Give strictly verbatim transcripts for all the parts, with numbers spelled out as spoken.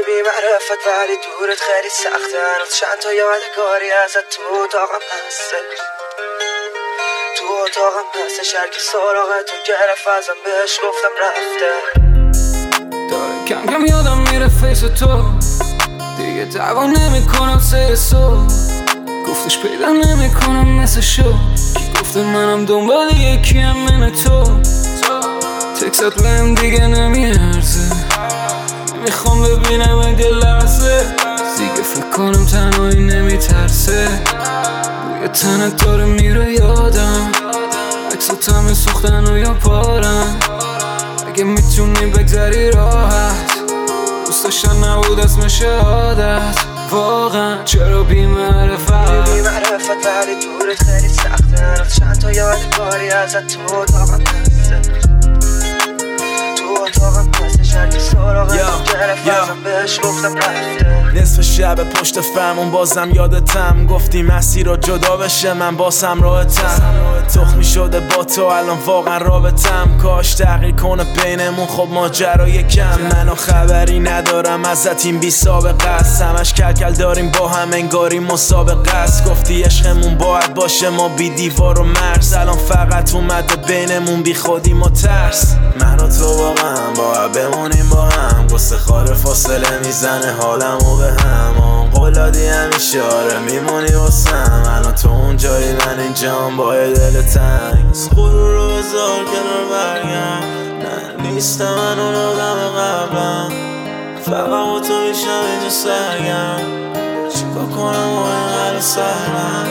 بی معرفت ولی دورت خیلی سخته. هنوز چند تا یادگاری ازت تو اتاقم هستش، تو اتاقم هستش. هر کی سراغتو گرفت ازم بهش گفتم رفته. داره کم کم یادم میره فیس تو، دیگه دعوا نمیکنم سر سو. گفتش پیدا نمیکنم مثل شو، کی گفته منم دنبال یکیم من تو. تکست بهم دیگه نمیارزه، نمیخوام ببینم اگه لحظه. دیگه فکر کنم تنهایی نمیترسه، بوی تنت داره میره یادم. عکسات همه سوختن و یا پارن، اگه میتونی بگذری راحت. دوست داشتن نبود اسم شهادت، واقعا چرا بی معرفت. بی معرفت ولی دورت خیلی سخته. هنوز چند تا یادگاری ازت تو اتاقم هستش، تو اتاقم هستش. هر کی سراغتو گرفت ازم بهش گفتم رفته. نصف شب پشت فرمون بازم یادتم، گفتی مسیر رو جدا بشه من باسم راحتم. تخمی شده با تو الان واقعا رابطم، کاش تغییر کنه بینمون خب ماجرای کم. منو خبری ندارم ازت این بی سابقه است، همش کلکل داریم با هم انگاری مسابقه است. گفتی عشقمون باید باشه ما بی دیوار و مرز، الان فقط اومده بینمون بی خودی ما ترس. من و تو واقعا باید بمونیم با هم، قصه خاره فاصله میزنه حالمو به هم. قولادی همیشه آره میمونی واسم، الان تو اون جایی من اینجام با دل تنگ. غرور رو بذار کنار برگم، نه نیستم من اون آدم قبلم. فقط با تو میشم اینجا سرگم، چیکار کنم و اینقدر سرم.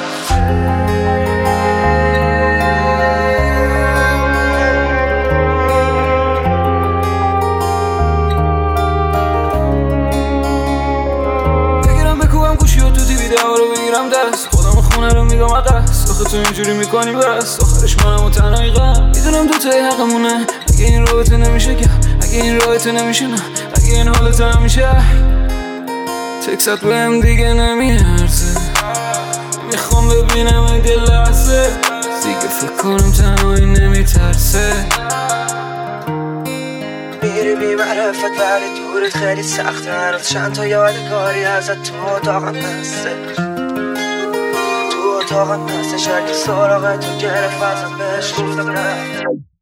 رو بگیرم دست خودم خونه رو میگم عقص. آخه تو اینجوری میکنی بس، آخرش منم و تنهایی غم. میدونم دوتایی حقمونه، اگه این رابطه نمیشه که، اگه این رابطه نمیشه نه، اگه این حالت نمیشه. تکست بهم دیگه نمیارزه، میخوام ببینم اگه لحظه. دیگه فکر کنم تنهایی نمیترسه. میری بی معرفت ولی دورت خیلی سخته. هنوز چند تا یادگاری ازت تو اتاقم هستش، تو اتاقم هستش. هر کی سراغتو گرفت ازم بهش گفتم رفته.